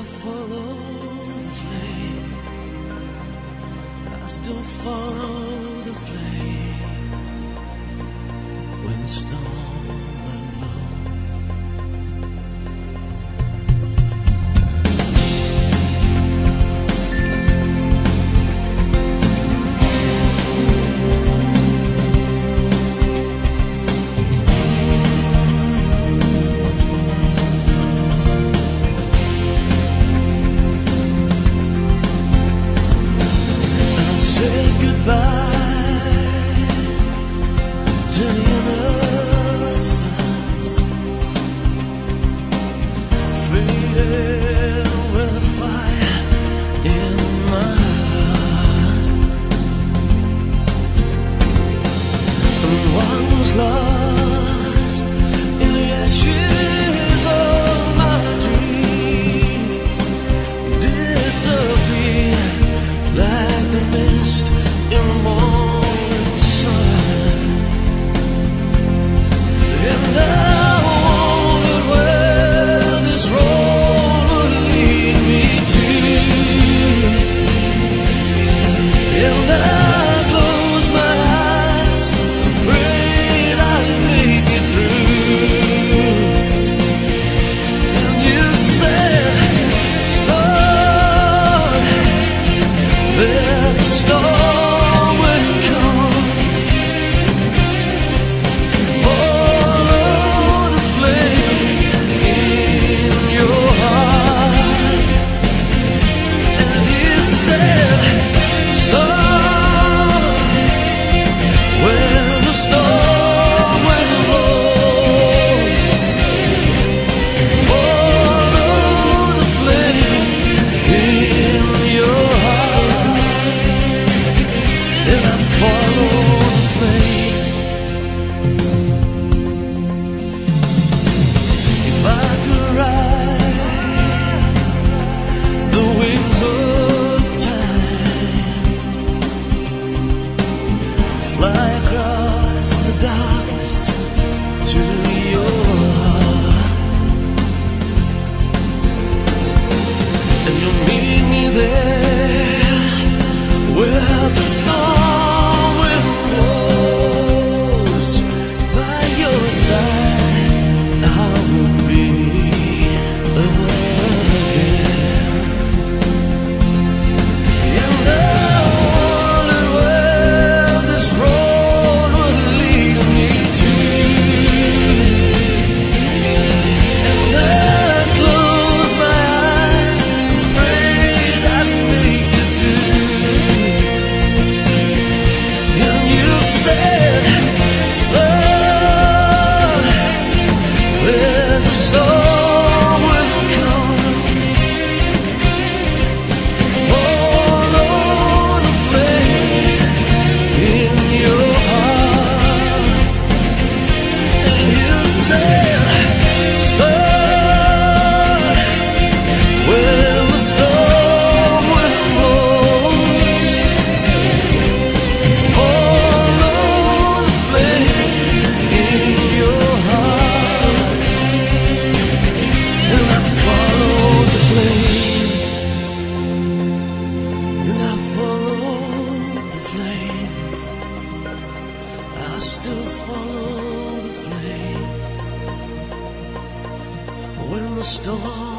follow the flame. I still follow the flame when the storm blows. Say goodbye to the innocence, fading with a fire in my heart. And one was lost in the ashes of my dream, disappear like the mist in the morning sun. And I wondered where this road would lead me to. And I closed my eyes, prayed I'd make it through. And you said, son, there's a storm will come. Follow the flame in your heart. And he said, son, when the storm will blows, follow the flame in your heart. And I follow the flame. If I could ride the wings of time, fly across the darkness to your heart, and you'll meet me there where the storm will blows. By your side I will be again. And I wondered where this road would lead me to. And I closed my eyes, prayed I'd make it through. And you said, son, there's a storm will come. Follow the flame in your heart. And you said, son, when the storm will blows, follow the flame in your heart. And I follow the flame. And I follow the flame. I still follow the flame when the storm